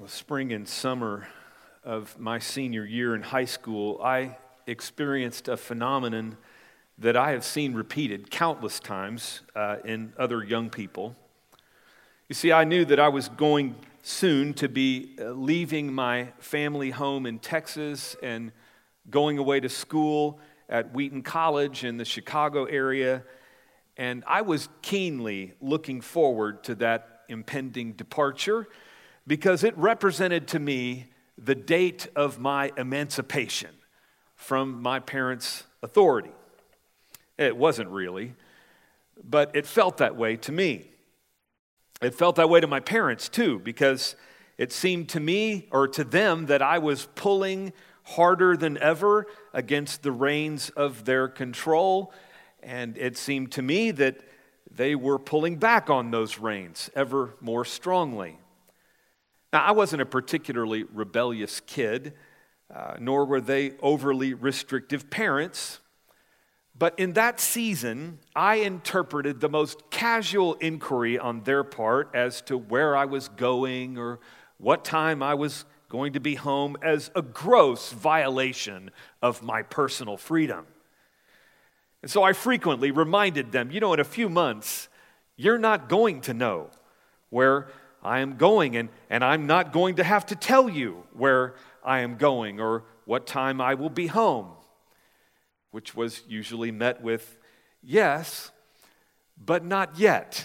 spring and summer of my senior year in high school, I experienced a phenomenon that I have seen repeated countless times in other young people. You see, I knew that I was going soon to be leaving my family home in Texas and going away to school at Wheaton College in the Chicago area, and I was keenly looking forward to that impending departure because it represented to me the date of my emancipation from my parents' authority. It wasn't really, but it felt that way to me. It felt that way to my parents too, because it seemed to me or to them that I was pulling harder than ever against the reins of their control, and it seemed to me that they were pulling back on those reins ever more strongly. Now, I wasn't a particularly rebellious kid, nor were they overly restrictive parents. But in that season, I interpreted the most casual inquiry on their part as to where I was going or what time I was going to be home as a gross violation of my personal freedom. And so I frequently reminded them, in a few months, you're not going to know where I am going, and I'm not going to have to tell you where I am going or what time I will be home, which was usually met with, yes, but not yet.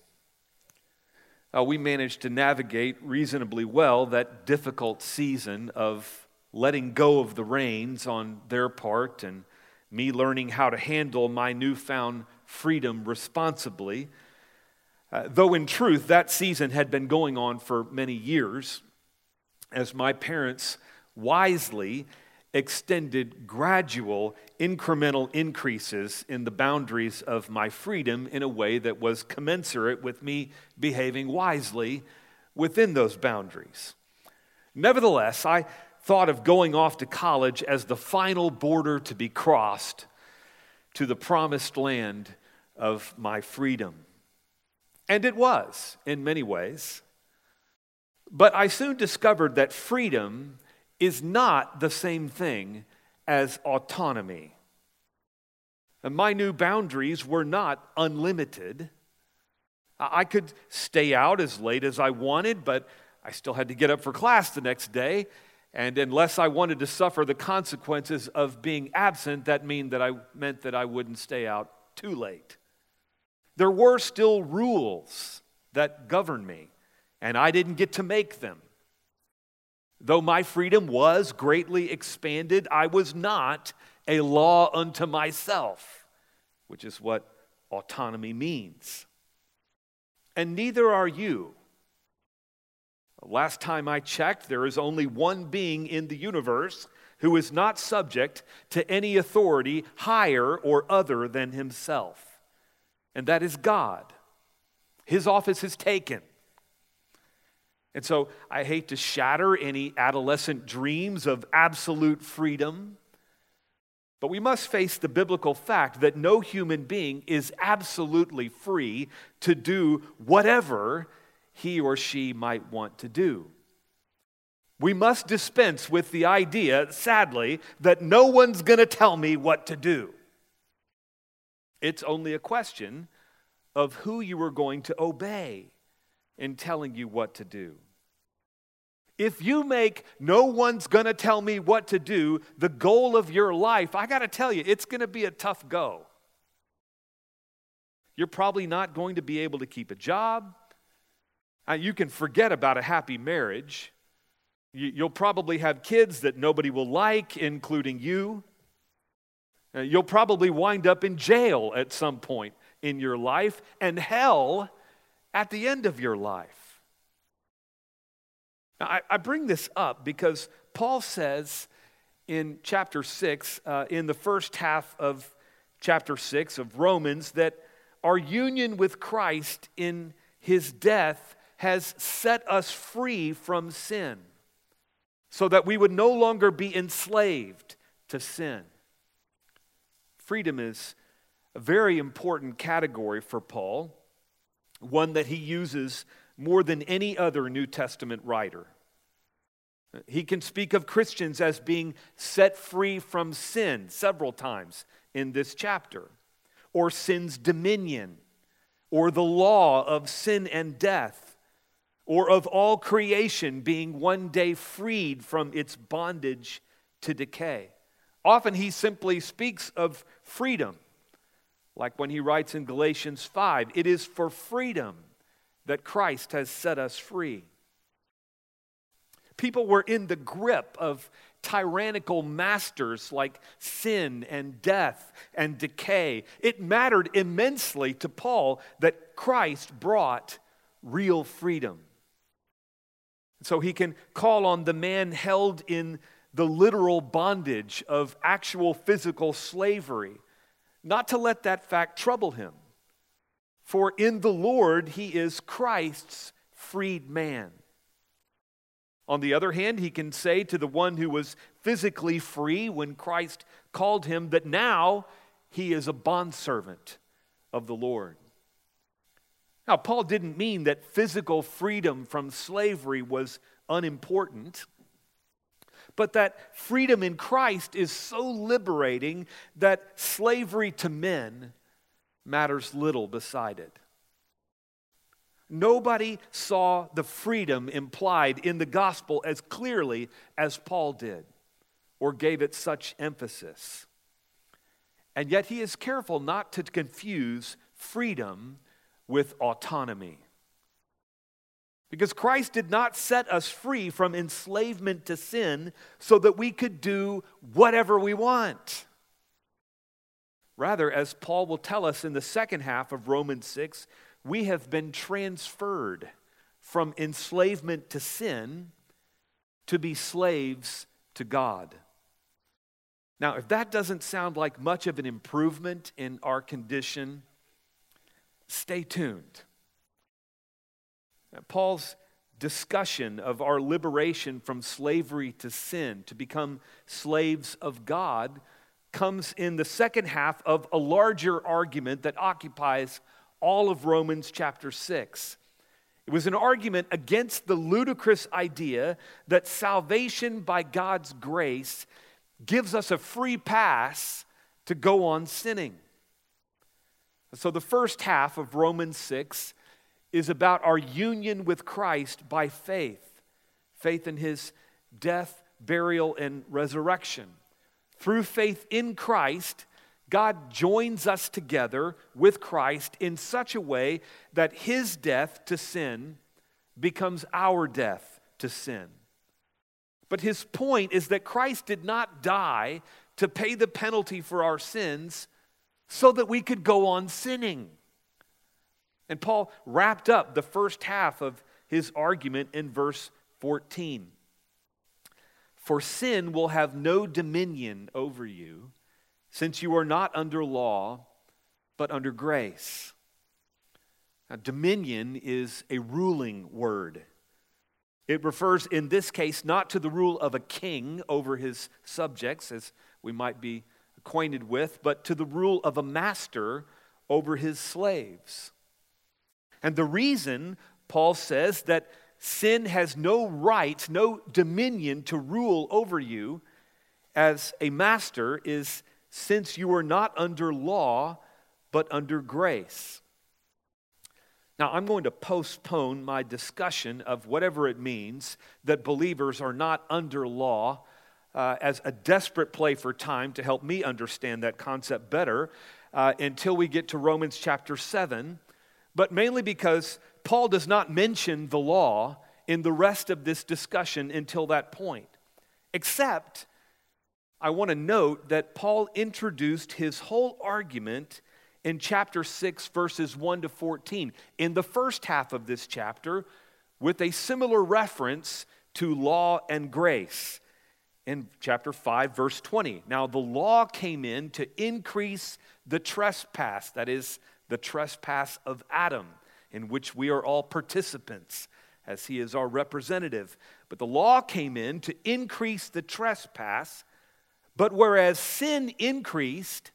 We managed to navigate reasonably well that difficult season of letting go of the reins on their part and me learning how to handle my newfound freedom responsibly. Though in truth, that season had been going on for many years, as my parents wisely extended gradual, incremental increases in the boundaries of my freedom in a way that was commensurate with me behaving wisely within those boundaries. Nevertheless, I thought of going off to college as the final border to be crossed to the promised land of my freedom. And it was, in many ways. But I soon discovered that freedom is not the same thing as autonomy. And my new boundaries were not unlimited. I could stay out as late as I wanted, but I still had to get up for class the next day. And unless I wanted to suffer the consequences of being absent, that meant that I wouldn't stay out too late. There were still rules that governed me, and I didn't get to make them. Though my freedom was greatly expanded, I was not a law unto myself, which is what autonomy means. And neither are you. Last time I checked, there is only one being in the universe who is not subject to any authority higher or other than himself. And that is God. His office is taken. And so I hate to shatter any adolescent dreams of absolute freedom, but we must face the biblical fact that no human being is absolutely free to do whatever he or she might want to do. We must dispense with the idea, sadly, that no one's going to tell me what to do. It's only a question of who you are going to obey in telling you what to do. If you make no one's going to tell me what to do the goal of your life, I got to tell you, it's going to be a tough go. You're probably not going to be able to keep a job. You can forget about a happy marriage. You'll probably have kids that nobody will like, including you. You'll probably wind up in jail at some point in your life and hell at the end of your life. Now, I bring this up because Paul says in chapter 6, in the first half of chapter 6 of Romans, that our union with Christ in his death has set us free from sin so that we would no longer be enslaved to sin. Freedom is a very important category for Paul, one that he uses more than any other New Testament writer. He can speak of Christians as being set free from sin several times in this chapter, or sin's dominion, or the law of sin and death, or of all creation being one day freed from its bondage to decay. Often he simply speaks of freedom, like when he writes in Galatians 5, "It is for freedom that Christ has set us free." People were in the grip of tyrannical masters like sin and death and decay. It mattered immensely to Paul that Christ brought real freedom. So he can call on the man held in the literal bondage of actual physical slavery, not to let that fact trouble him. For in the Lord he is Christ's freed man. On the other hand, he can say to the one who was physically free when Christ called him that now he is a bondservant of the Lord. Now, Paul didn't mean that physical freedom from slavery was unimportant, but that freedom in Christ is so liberating that slavery to men matters little beside it. Nobody saw the freedom implied in the gospel as clearly as Paul did, or gave it such emphasis. And yet he is careful not to confuse freedom with autonomy. Because Christ did not set us free from enslavement to sin so that we could do whatever we want. Rather, as Paul will tell us in the second half of Romans 6, we have been transferred from enslavement to sin to be slaves to God. Now, if that doesn't sound like much of an improvement in our condition, stay tuned. Paul's discussion of our liberation from slavery to sin to become slaves of God comes in the second half of a larger argument that occupies all of Romans chapter 6. It was an argument against the ludicrous idea that salvation by God's grace gives us a free pass to go on sinning. So the first half of Romans 6 is about our union with Christ by faith. Faith in his death, burial, and resurrection. Through faith in Christ, God joins us together with Christ in such a way that his death to sin becomes our death to sin. But his point is that Christ did not die to pay the penalty for our sins so that we could go on sinning. And Paul wrapped up the first half of his argument in verse 14. For sin will have no dominion over you, since you are not under law, but under grace. Now, dominion is a ruling word. It refers in this case not to the rule of a king over his subjects, as we might be acquainted with, but to the rule of a master over his slaves. And the reason, Paul says, that sin has no right, no dominion to rule over you as a master is since you are not under law, but under grace. Now, I'm going to postpone my discussion of whatever it means that believers are not under law as a desperate play for time to help me understand that concept better until we get to Romans chapter 7, but mainly because Paul does not mention the law in the rest of this discussion until that point, except I want to note that Paul introduced his whole argument in chapter 6, verses 1 to 14, in the first half of this chapter, with a similar reference to law and grace. In chapter 5, verse 20, now the law came in to increase the trespass, that is, the trespass of Adam, in which we are all participants, as he is our representative. But the law came in to increase the trespass. But whereas sin increased,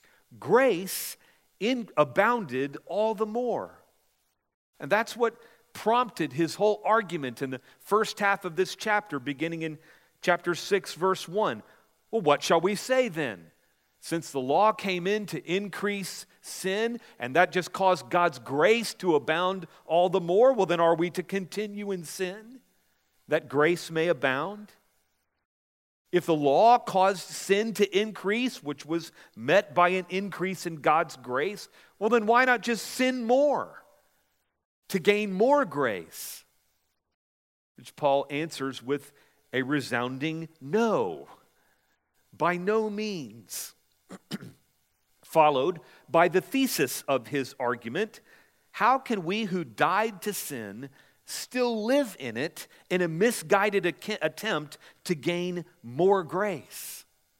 grace abounded all the more. And that's what prompted his whole argument in the first half of this chapter, beginning in chapter 6, verse 1. Well, what shall we say then? Since the law came in to increase sin, and that just caused God's grace to abound all the more, well, then are we to continue in sin, that grace may abound? If the law caused sin to increase, which was met by an increase in God's grace, well, then why not just sin more to gain more grace? Which Paul answers with a resounding no. By no means. Followed by the thesis of his argument: how can we who died to sin still live in it in a misguided attempt to gain more grace?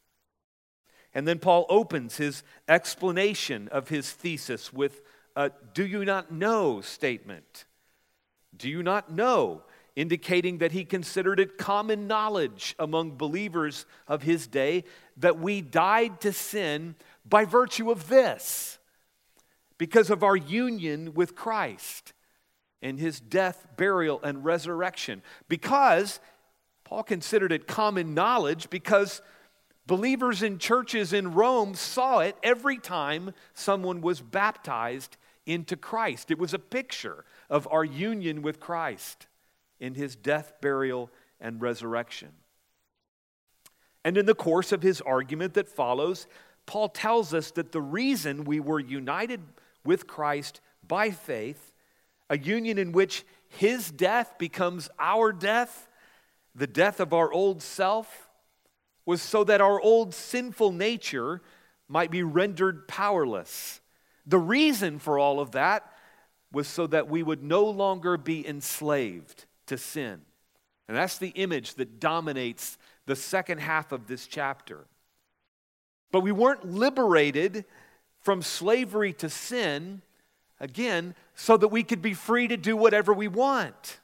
And then Paul opens his explanation of his thesis with a "do you not know" statement. Do you not know? Indicating that he considered it common knowledge among believers of his day that we died to sin by virtue of this, because of our union with Christ and his death, burial, and resurrection. Because Paul considered it common knowledge because believers in churches in Rome saw it every time someone was baptized into Christ. It was a picture of our union with Christ in his death, burial, and resurrection. And in the course of his argument that follows, Paul tells us that the reason we were united with Christ by faith, a union in which his death becomes our death, the death of our old self, was so that our old sinful nature might be rendered powerless. The reason for all of that was so that we would no longer be enslaved to sin. And that's the image that dominates the second half of this chapter. But we weren't liberated from slavery to sin, again, so that we could be free to do whatever we want.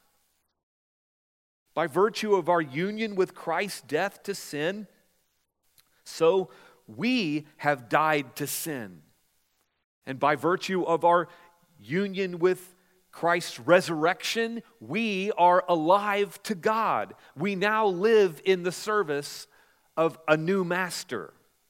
By virtue of our union with Christ's death to sin, so we have died to sin. And by virtue of our union with Christ's resurrection, we are alive to God. We now live in the service of a new master.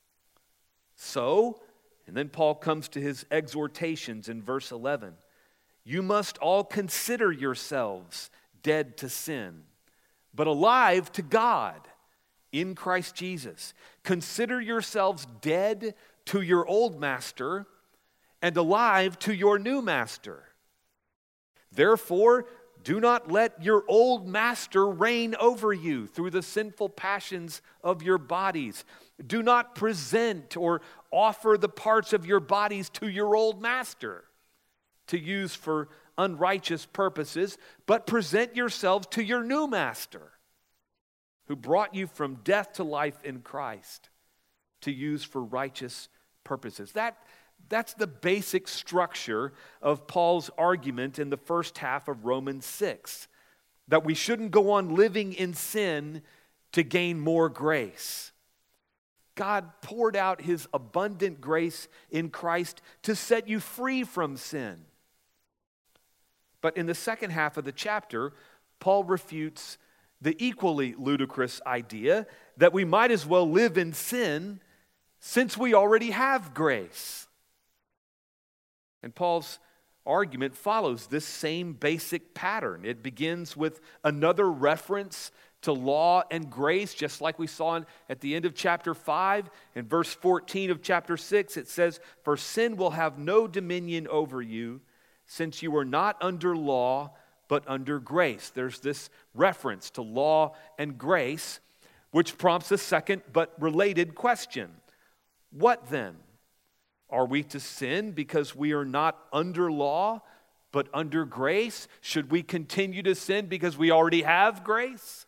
So, and then Paul comes to his exhortations in verse 11. You must all consider yourselves dead to sin, but alive to God in Christ Jesus. Consider yourselves dead to your old master and alive to your new master. Therefore, do not let your old master reign over you through the sinful passions of your bodies. Do not present or offer the parts of your bodies to your old master to use for unrighteous purposes, but present yourselves to your new master, who brought you from death to life in Christ, to use for righteous purposes. That's the basic structure of Paul's argument in the first half of Romans 6, that we shouldn't go on living in sin to gain more grace. God poured out his abundant grace in Christ to set you free from sin. But in the second half of the chapter, Paul refutes the equally ludicrous idea that we might as well live in sin since we already have grace. And Paul's argument follows this same basic pattern. It begins with another reference to law and grace, just like we saw at the end of chapter 5. In verse 14 of chapter 6, it says, "For sin will have no dominion over you, since you are not under law, but under grace." There's this reference to law and grace, which prompts a second but related question. What then? Are we to sin because we are not under law, but under grace? Should we continue to sin because we already have grace?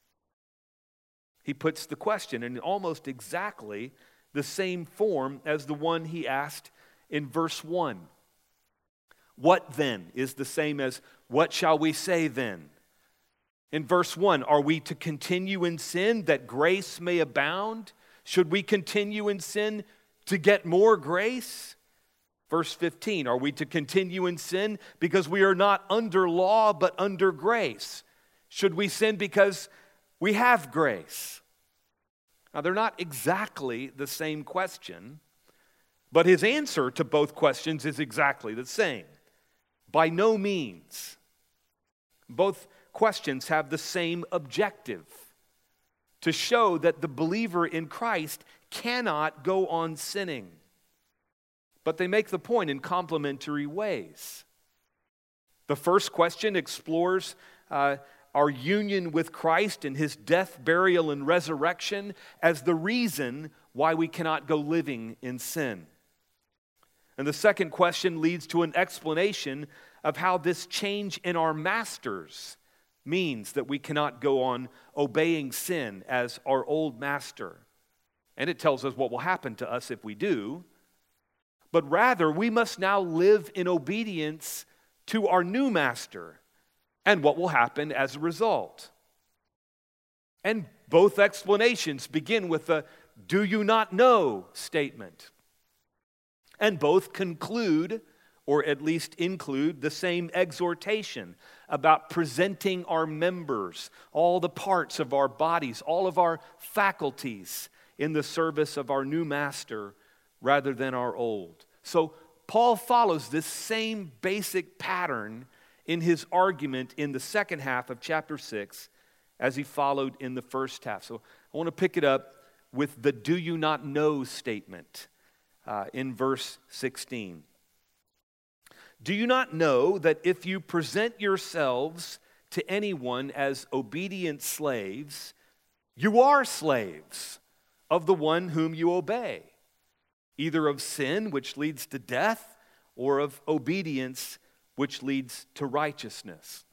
He puts the question in almost exactly the same form as the one he asked in verse 1. What then is the same as what shall we say then? In verse 1, are we to continue in sin that grace may abound? Should we continue in sin to get more grace? Verse 15, are we to continue in sin because we are not under law but under grace? Should we sin because we have grace? Now, they're not exactly the same question, but his answer to both questions is exactly the same. By no means. Both questions have the same objective: to show that the believer in Christ cannot go on sinning. But they make the point in complementary ways. The first question explores our union with Christ and his death, burial, and resurrection as the reason why we cannot go living in sin. And the second question leads to an explanation of how this change in our masters means that we cannot go on obeying sin as our old master. And it tells us what will happen to us if we do. But rather, we must now live in obedience to our new master and what will happen as a result. And both explanations begin with a "do you not know" statement. And both conclude, or at least include, the same exhortation about presenting our members, all the parts of our bodies, all of our faculties in the service of our new master rather than our old. So Paul follows this same basic pattern in his argument in the second half of chapter 6 as he followed in the first half. So I want to pick it up with the "do you not know" statement in verse 16. Do you not know that if you present yourselves to anyone as obedient slaves, you are slaves of the one whom you obey, either of sin, which leads to death, or of obedience, which leads to righteousness?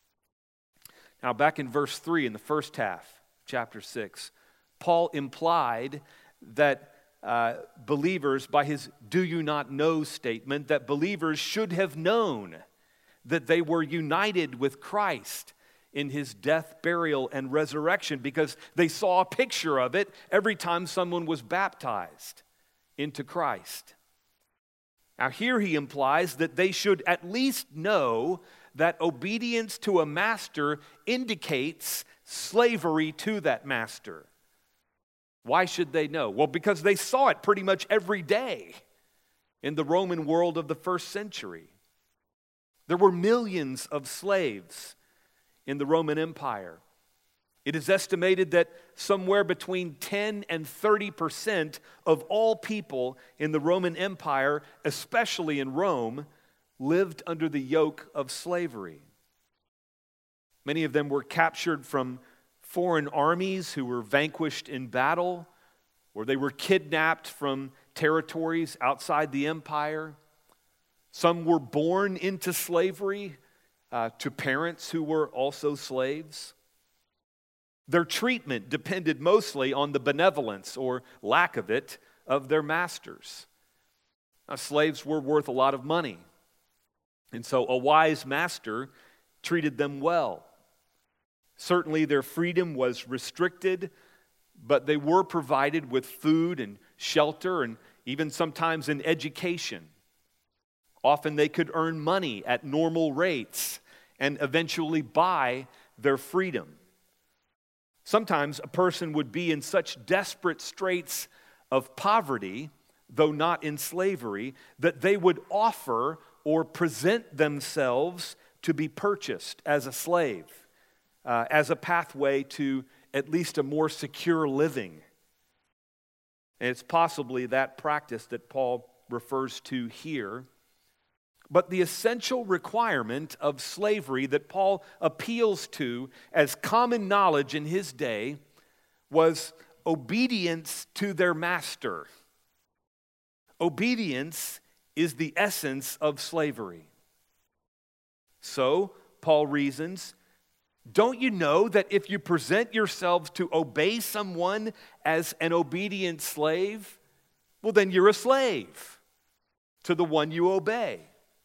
Now, back in verse 3 in the first half, chapter 6, Paul implied that believers, by his "do you not know" statement, that believers should have known that they were united with Christ in his death, burial, and resurrection because they saw a picture of it every time someone was baptized into Christ. Now here he implies that they should at least know that obedience to a master indicates slavery to that master. Why should they know? Well, because they saw it pretty much every day in the Roman world of the first century. There were millions of slaves in the Roman Empire. It is estimated that somewhere between 10 and 30% of all people in the Roman Empire, especially in Rome, lived under the yoke of slavery. Many of them were captured from foreign armies who were vanquished in battle, or they were kidnapped from territories outside the empire. Some were born into slavery to parents who were also slaves. Their treatment depended mostly on the benevolence, or lack of it, of their masters. Now, slaves were worth a lot of money, and so a wise master treated them well. Certainly their freedom was restricted, but they were provided with food and shelter and even sometimes an education. Often they could earn money at normal rates and eventually buy their freedom. Sometimes a person would be in such desperate straits of poverty, though not in slavery, that they would offer or present themselves to be purchased as a slave, as a pathway to at least a more secure living. And it's possibly that practice that Paul refers to here. But the essential requirement of slavery that Paul appeals to as common knowledge in his day was obedience to their master. Obedience is the essence of slavery. So, Paul reasons, don't you know that if you present yourselves to obey someone as an obedient slave, well, then you're a slave to the one you obey.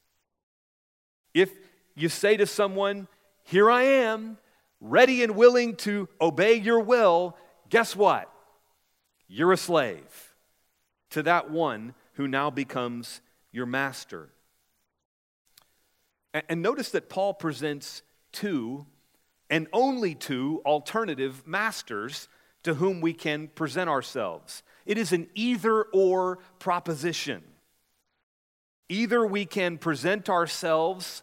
If you say to someone, here I am, ready and willing to obey your will, guess what? You're a slave to that one who now becomes your master. And notice that Paul presents two, and only two, alternative masters to whom we can present ourselves. It is an either-or proposition. Either we can present ourselves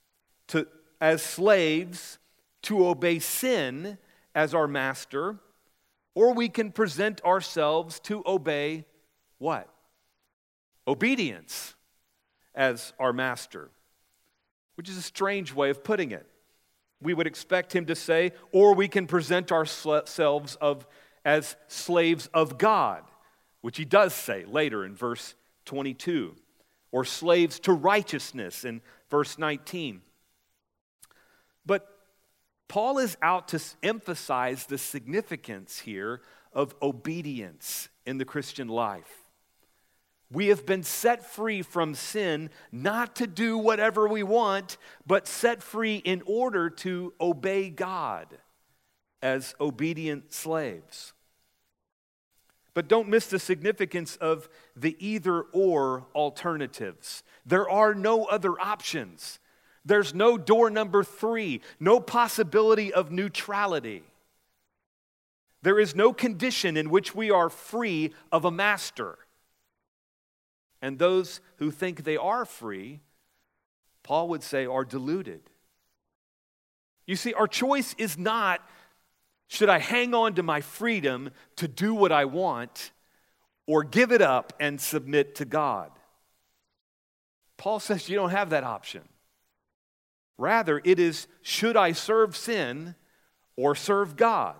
as slaves to obey sin as our master, or we can present ourselves to obey what? Obedience as our master, which is a strange way of putting it. We would expect him to say, or we can present ourselves as slaves of God, which he does say later in verse 22, or slaves to righteousness in verse 19. But Paul is out to emphasize the significance here of obedience in the Christian life. We have been set free from sin, not to do whatever we want, but set free in order to obey God as obedient slaves. But don't miss the significance of the either-or alternatives. There are no other options. There's no door number 3, no possibility of neutrality. There is no condition in which we are free of a master. And those who think they are free, Paul would say, are deluded. You see, our choice is not, should I hang on to my freedom to do what I want, or give it up and submit to God? Paul says you don't have that option. Rather, it is, should I serve sin or serve God?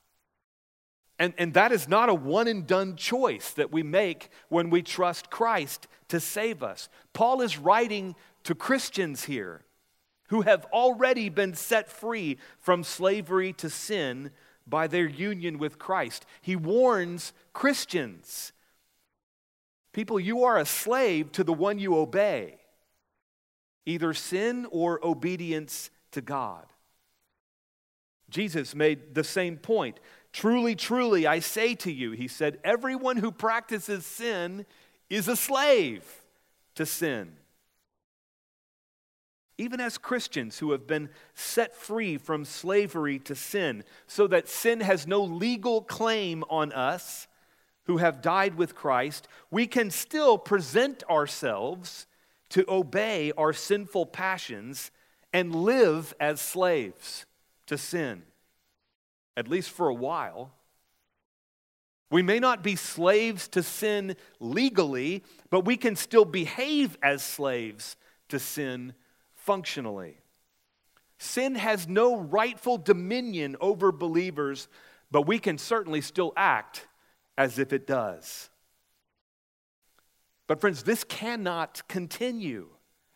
And that is not a one-and-done choice that we make when we trust Christ to save us. Paul is writing to Christians here who have already been set free from slavery to sin by their union with Christ. He warns Christians, people, you are a slave to the one you obey, either sin or obedience to God. Jesus made the same point. Truly, truly, I say to you, he said, everyone who practices sin is a slave to sin. Even as Christians who have been set free from slavery to sin, so that sin has no legal claim on us who have died with Christ, we can still present ourselves to obey our sinful passions and live as slaves to sin. At least for a while. We may not be slaves to sin legally, but we can still behave as slaves to sin functionally. Sin has no rightful dominion over believers, but we can certainly still act as if it does. But friends, this cannot continue.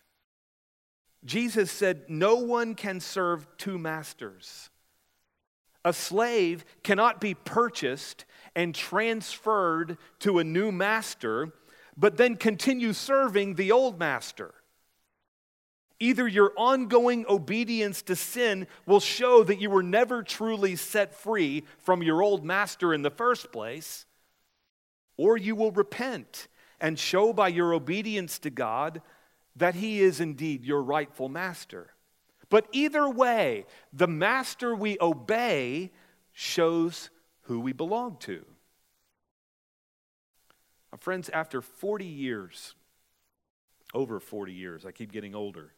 Jesus said, no one can serve two masters. A slave cannot be purchased and transferred to a new master, but then continue serving the old master. Either your ongoing obedience to sin will show that you were never truly set free from your old master in the first place, or you will repent and show by your obedience to God that He is indeed your rightful master. But either way, the master we obey shows who we belong to. Now, friends, after 40 years, over 40 years, I keep getting older,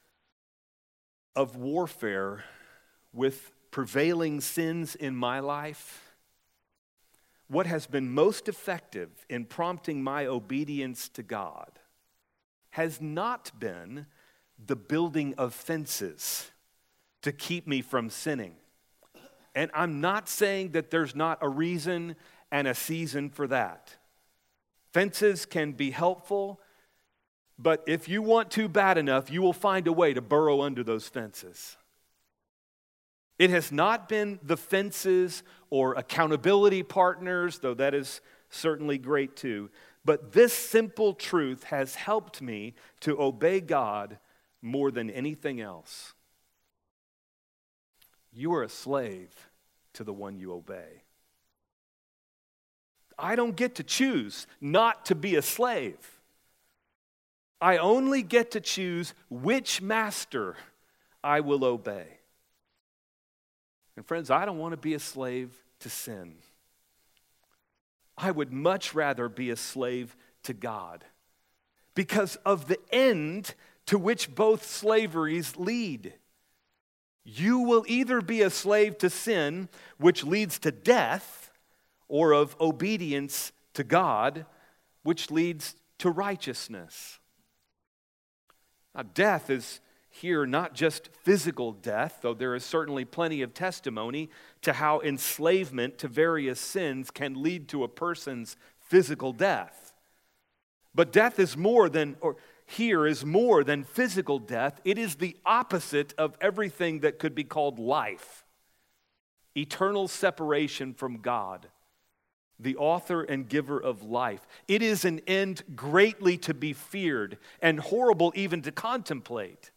of warfare with prevailing sins in my life, what has been most effective in prompting my obedience to God has not been the building of fences to keep me from sinning. And I'm not saying that there's not a reason and a season for that. Fences can be helpful, but if you want to bad enough, you will find a way to burrow under those fences. It has not been the fences or accountability partners, though that is certainly great too, but this simple truth has helped me to obey God more than anything else. You are a slave to the one you obey. I don't get to choose not to be a slave. I only get to choose which master I will obey. And friends, I don't want to be a slave to sin. I would much rather be a slave to God because of the end to which both slaveries lead. You will either be a slave to sin, which leads to death, or of obedience to God, which leads to righteousness. Now, death is here not just physical death, though there is certainly plenty of testimony to how enslavement to various sins can lead to a person's physical death. But death is more than, or here is more than physical death. It is the opposite of everything that could be called life. Eternal separation from God, the author and giver of life. It is an end greatly to be feared and horrible even to contemplate.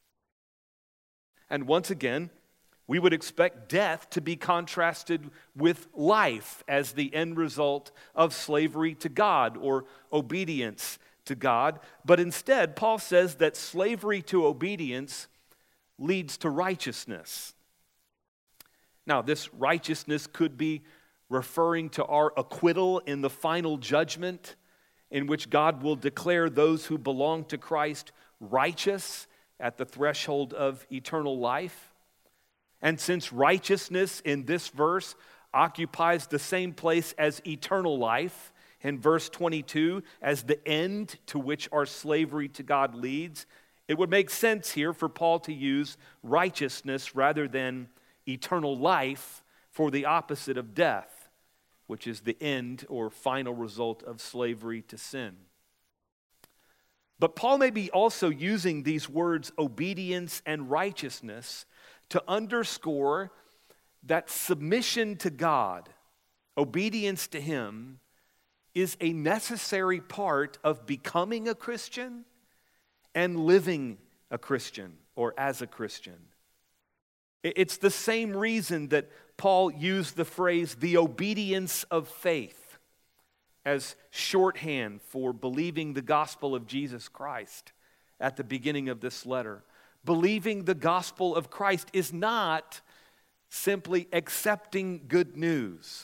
And once again, we would expect death to be contrasted with life as the end result of slavery to God or obedience to God. But instead, Paul says that slavery to obedience leads to righteousness. Now, this righteousness could be referring to our acquittal in the final judgment, in which God will declare those who belong to Christ righteous at the threshold of eternal life. And since righteousness in this verse occupies the same place as eternal life in verse 22 as the end to which our slavery to God leads, it would make sense here for Paul to use righteousness rather than eternal life for the opposite of death, which is the end or final result of slavery to sin. But Paul may be also using these words obedience and righteousness to underscore that submission to God, obedience to Him, is a necessary part of becoming a Christian and living a Christian or as a Christian. It's the same reason that Paul used the phrase the obedience of faith as shorthand for believing the gospel of Jesus Christ at the beginning of this letter. Believing the gospel of Christ is not simply accepting good news.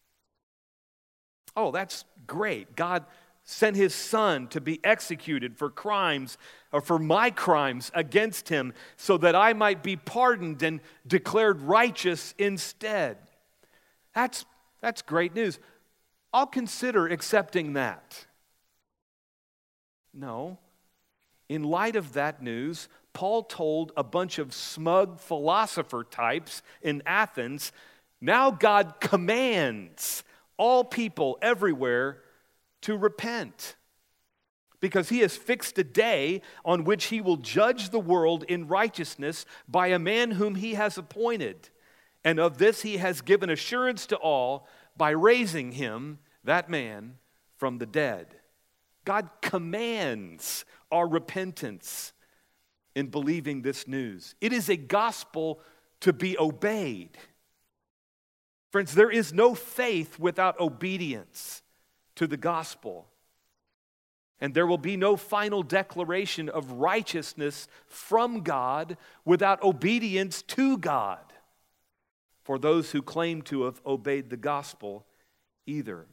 Oh, that's great. God sent His Son to be executed for crimes, or for my crimes against Him, so that I might be pardoned and declared righteous instead. That's great news. I'll consider accepting that. No. In light of that news, Paul told a bunch of smug philosopher types in Athens, now God commands all people everywhere to repent, because He has fixed a day on which He will judge the world in righteousness by a man whom He has appointed. And of this He has given assurance to all by raising Him, that man, from the dead. God commands our repentance in believing this news. It is a gospel to be obeyed. Friends, there is no faith without obedience to the gospel. And there will be no final declaration of righteousness from God without obedience to God for those who claim to have obeyed the gospel either.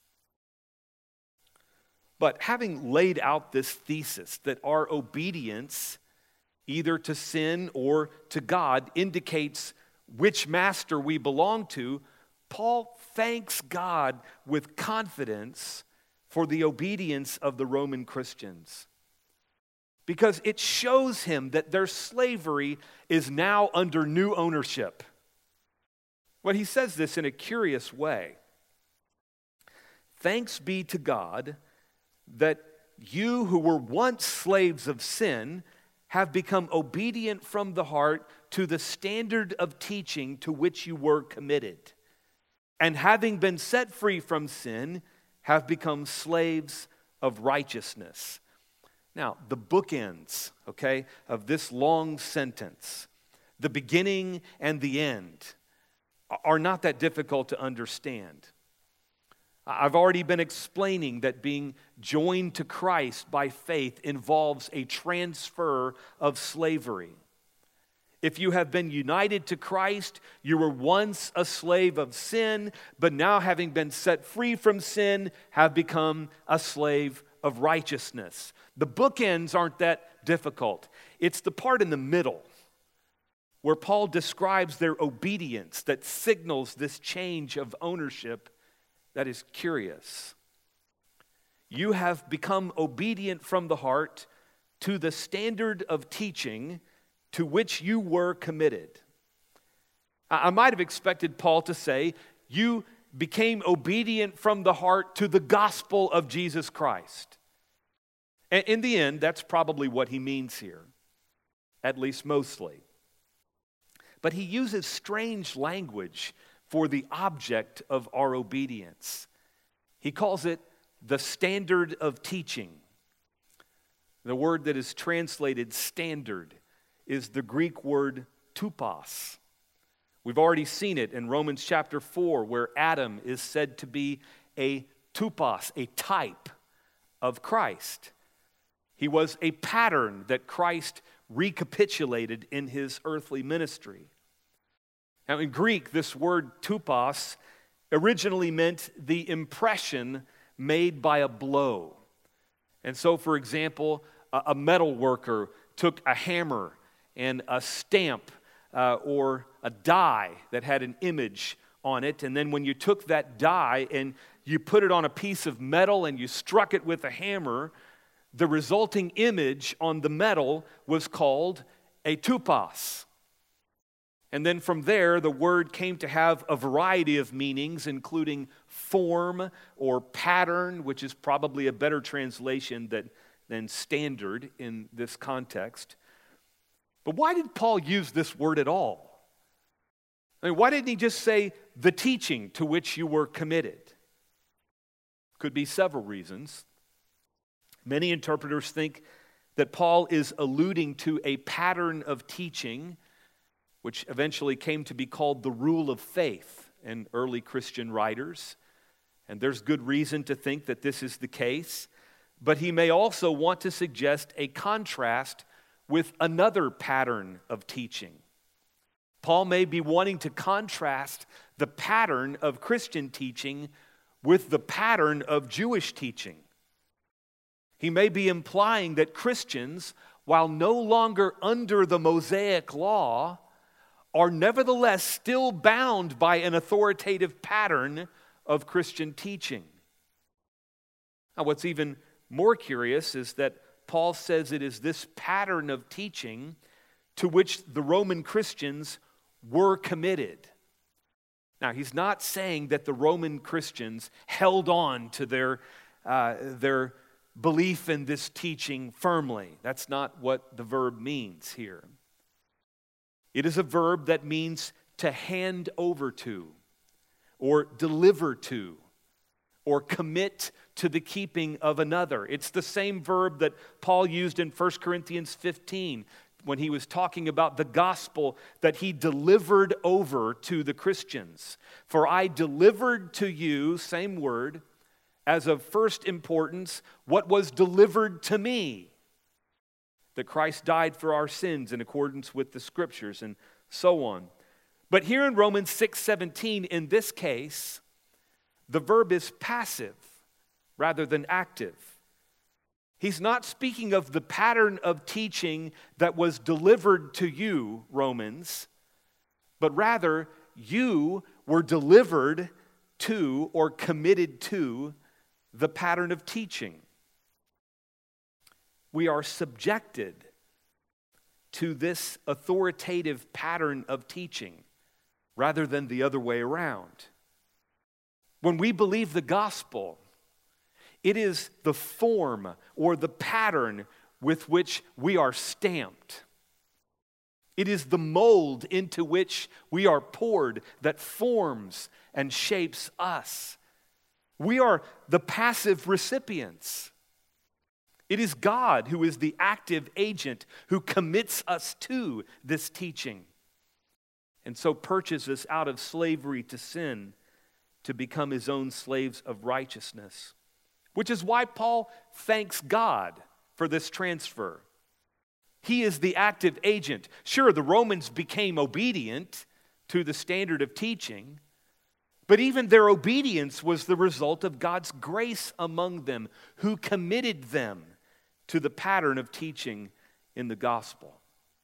But having laid out this thesis that our obedience, either to sin or to God, indicates which master we belong to, Paul thanks God with confidence for the obedience of the Roman Christians, because it shows him that their slavery is now under new ownership. Well, he says this in a curious way. Thanks be to God that you who were once slaves of sin have become obedient from the heart to the standard of teaching to which you were committed. And having been set free from sin, have become slaves of righteousness. Now, the bookends, of this long sentence, the beginning and the end, are not that difficult to understand. I've already been explaining that being joined to Christ by faith involves a transfer of slavery. If you have been united to Christ, you were once a slave of sin, but now having been set free from sin, have become a slave of righteousness. The bookends aren't that difficult. It's the part in the middle where Paul describes their obedience that signals this change of ownership that is curious. You have become obedient from the heart to the standard of teaching to which you were committed. I might have expected Paul to say, you became obedient from the heart to the gospel of Jesus Christ. And in the end, that's probably what he means here, at least mostly. But he uses strange language for the object of our obedience. He calls it the standard of teaching. The word that is translated standard is the Greek word tupos. We've already seen it in Romans chapter 4, where Adam is said to be a tupos, a type of Christ. He was a pattern that Christ recapitulated in his earthly ministry. Now, in Greek, this word tupos originally meant the impression made by a blow. And so, for example, a metal worker took a hammer and a stamp or a die that had an image on it, and then when you took that die and you put it on a piece of metal and you struck it with a hammer, the resulting image on the metal was called a tupos. And then from there, the word came to have a variety of meanings, including form or pattern, which is probably a better translation than standard in this context. But why did Paul use this word at all? I mean, why didn't he just say the teaching to which you were committed? Could be several reasons. Many interpreters think that Paul is alluding to a pattern of teaching which eventually came to be called the rule of faith in early Christian writers. And there's good reason to think that this is the case. But he may also want to suggest a contrast with another pattern of teaching. Paul may be wanting to contrast the pattern of Christian teaching with the pattern of Jewish teaching. He may be implying that Christians, while no longer under the Mosaic law, are nevertheless still bound by an authoritative pattern of Christian teaching. Now, what's even more curious is that Paul says it is this pattern of teaching to which the Roman Christians were committed. Now, he's not saying that the Roman Christians held on to their belief in this teaching firmly. That's not what the verb means here. It is a verb that means to hand over to, or deliver to, or commit to the keeping of another. It's the same verb that Paul used in 1 Corinthians 15 when he was talking about the gospel that he delivered over to the Christians. For I delivered to you, same word, as of first importance, what was delivered to me. That Christ died for our sins in accordance with the Scriptures and so on. But here in Romans 6:17, in this case, the verb is passive rather than active. He's not speaking of the pattern of teaching that was delivered to you, Romans, but rather you were delivered to or committed to the pattern of teaching. We are subjected to this authoritative pattern of teaching rather than the other way around. When we believe the gospel, it is the form or the pattern with which we are stamped. It is the mold into which we are poured that forms and shapes us. We are the passive recipients. It is God who is the active agent who commits us to this teaching and so purchases us out of slavery to sin to become his own slaves of righteousness, which is why Paul thanks God for this transfer. He is the active agent. Sure, the Romans became obedient to the standard of teaching, but even their obedience was the result of God's grace among them, who committed them to the pattern of teaching in the gospel.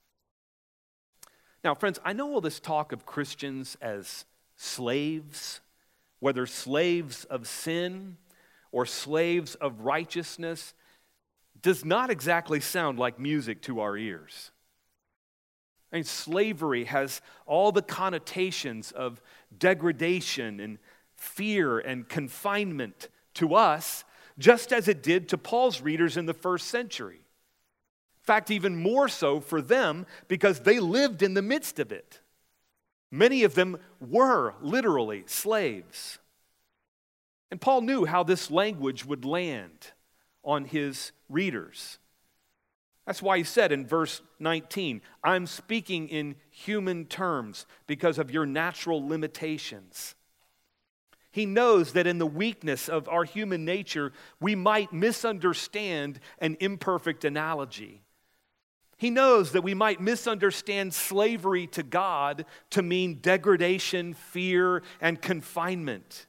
Now, friends, I know all this talk of Christians as slaves, whether slaves of sin or slaves of righteousness, does not exactly sound like music to our ears. I mean, slavery has all the connotations of degradation and fear and confinement to us, just as it did to Paul's readers in the first century. In fact, even more so for them because they lived in the midst of it. Many of them were literally slaves. And Paul knew how this language would land on his readers. That's why he said in verse 19, I'm speaking in human terms because of your natural limitations. He knows that in the weakness of our human nature, we might misunderstand an imperfect analogy. He knows that we might misunderstand slavery to God to mean degradation, fear, and confinement.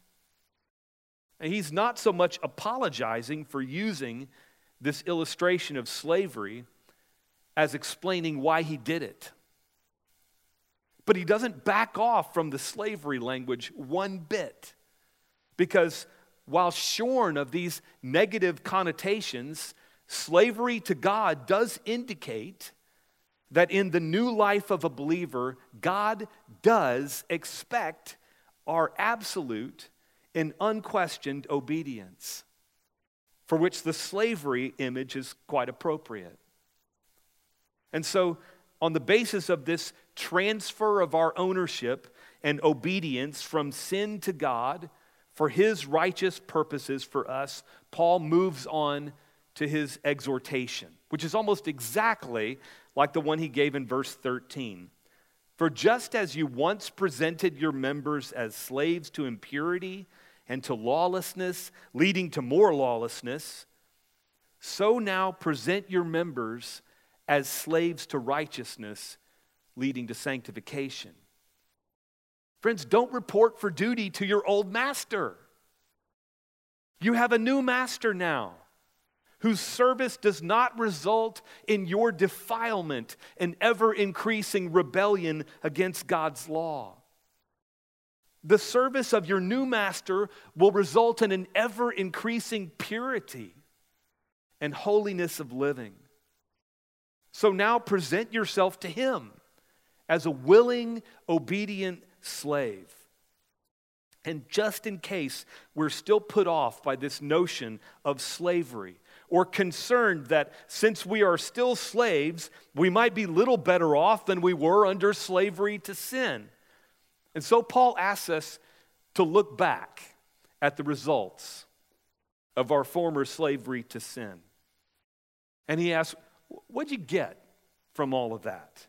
And he's not so much apologizing for using this illustration of slavery as explaining why he did it. But he doesn't back off from the slavery language one bit. Because while shorn of these negative connotations, slavery to God does indicate that in the new life of a believer, God does expect our absolute and unquestioned obedience, for which the slavery image is quite appropriate. And so, on the basis of this transfer of our ownership and obedience from sin to God for his righteous purposes for us, Paul moves on to his exhortation, which is almost exactly like the one he gave in verse 13. For just as you once presented your members as slaves to impurity and to lawlessness, leading to more lawlessness, so now present your members as slaves to righteousness, leading to sanctification. Friends, don't report for duty to your old master. You have a new master now, whose service does not result in your defilement and ever-increasing rebellion against God's law. The service of your new master will result in an ever-increasing purity and holiness of living. So now present yourself to him as a willing, obedient slave. And just in case we're still put off by this notion of slavery, or concerned that since we are still slaves, we might be little better off than we were under slavery to sin. And so Paul asks us to look back at the results of our former slavery to sin. And he asks, what'd you get from all of that?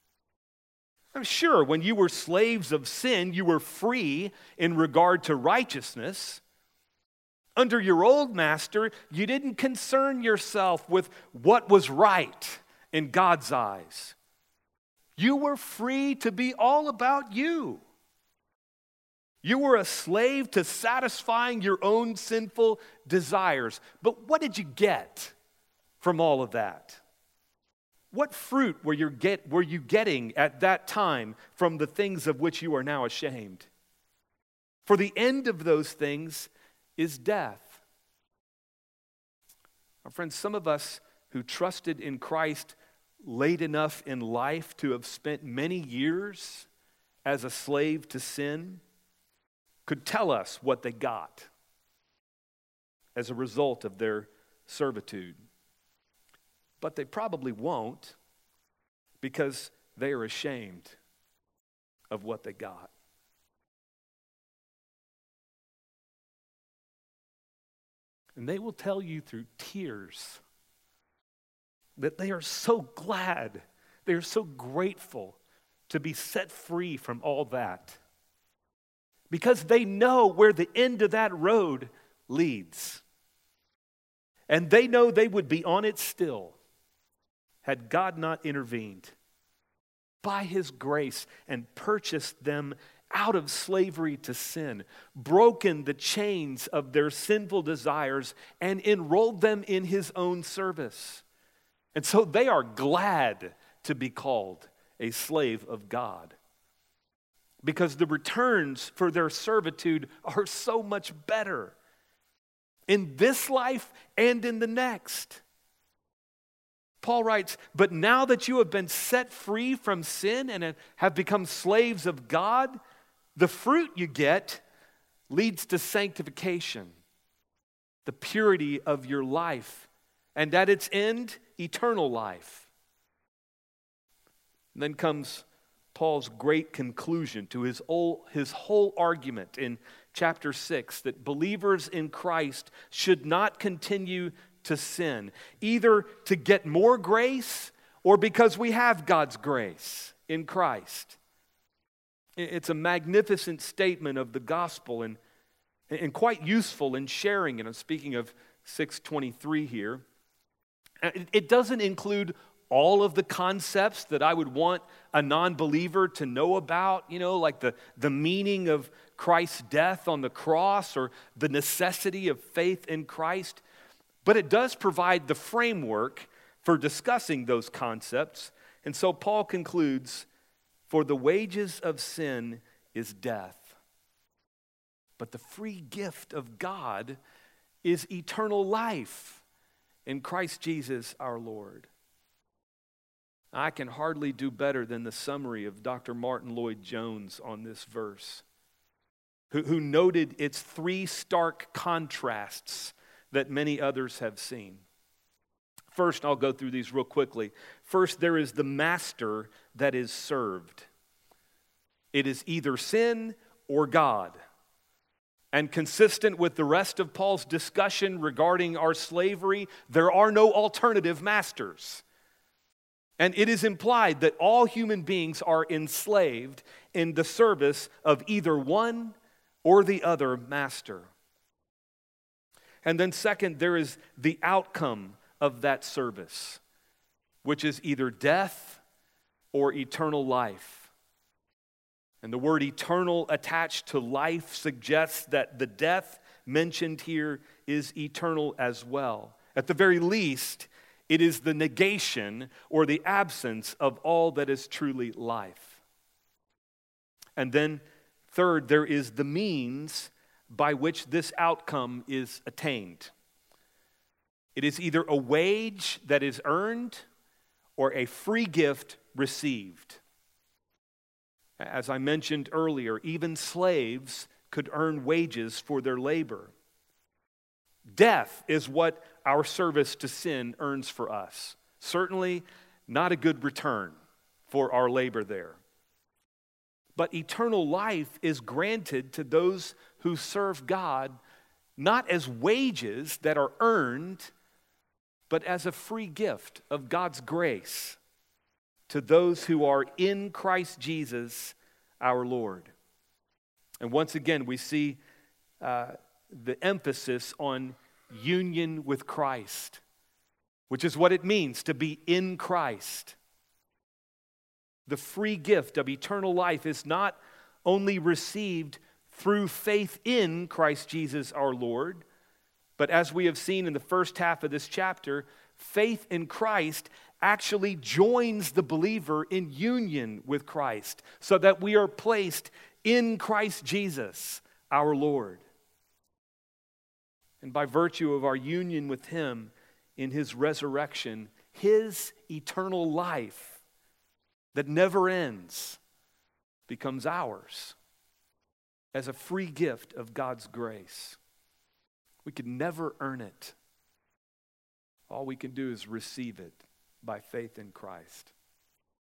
I'm sure when you were slaves of sin, you were free in regard to righteousness. Under your old master, you didn't concern yourself with what was right in God's eyes. You were free to be all about you. You were a slave to satisfying your own sinful desires. But what did you get from all of that? What fruit were you getting at that time from the things of which you are now ashamed? For the end of those things is death. Our friends, some of us who trusted in Christ late enough in life to have spent many years as a slave to sin could tell us what they got as a result of their servitude. But they probably won't, because they are ashamed of what they got. And they will tell you through tears that they are so glad, they are so grateful to be set free from all that. because they know where the end of that road leads. And they know they would be on it still had God not intervened by His grace and purchased them out of slavery to sin, broken the chains of their sinful desires, and enrolled them in His own service. And so they are glad to be called a slave of God, because the returns for their servitude are so much better in this life and in the next. Paul writes, "But now that you have been set free from sin and have become slaves of God, the fruit you get leads to sanctification, the purity of your life, and at its end, eternal life." And then comes Paul's great conclusion to his whole argument in chapter 6, that believers in Christ should not continue to sin, either to get more grace or because we have God's grace in Christ. It's a magnificent statement of the gospel and quite useful in sharing it. I'm speaking of 6:23 here. It doesn't include all of the concepts that I would want a non-believer to know about, like the meaning of Christ's death on the cross or the necessity of faith in Christ. But it does provide the framework for discussing those concepts. And so Paul concludes, "For the wages of sin is death, but the free gift of God is eternal life in Christ Jesus our Lord." I can hardly do better than the summary of Dr. Martin Lloyd-Jones on this verse, who noted its three stark contrasts that many others have seen. First, I'll go through these real quickly. First, there is the master that is served. It is either sin or God. And consistent with the rest of Paul's discussion regarding our slavery, there are no alternative masters. And it is implied that all human beings are enslaved in the service of either one or the other master. And then second, there is the outcome of that service, which is either death or eternal life. And the word eternal attached to life suggests that the death mentioned here is eternal as well. At the very least, it is the negation or the absence of all that is truly life. And then third, there is the means by which this outcome is attained. It is either a wage that is earned or a free gift received. As I mentioned earlier, even slaves could earn wages for their labor. Death is what our service to sin earns for us. Certainly not a good return for our labor there. But eternal life is granted to those who serve God not as wages that are earned, but as a free gift of God's grace to those who are in Christ Jesus our Lord. And once again, we see the emphasis on union with Christ, which is what it means to be in Christ. The free gift of eternal life is not only received through faith in Christ Jesus our Lord, but as we have seen in the first half of this chapter, faith in Christ actually joins the believer in union with Christ, so that we are placed in Christ Jesus our Lord. And by virtue of our union with Him in His resurrection, His eternal life that never ends becomes ours as a free gift of God's grace. We could never earn it. All we can do is receive it by faith in Christ.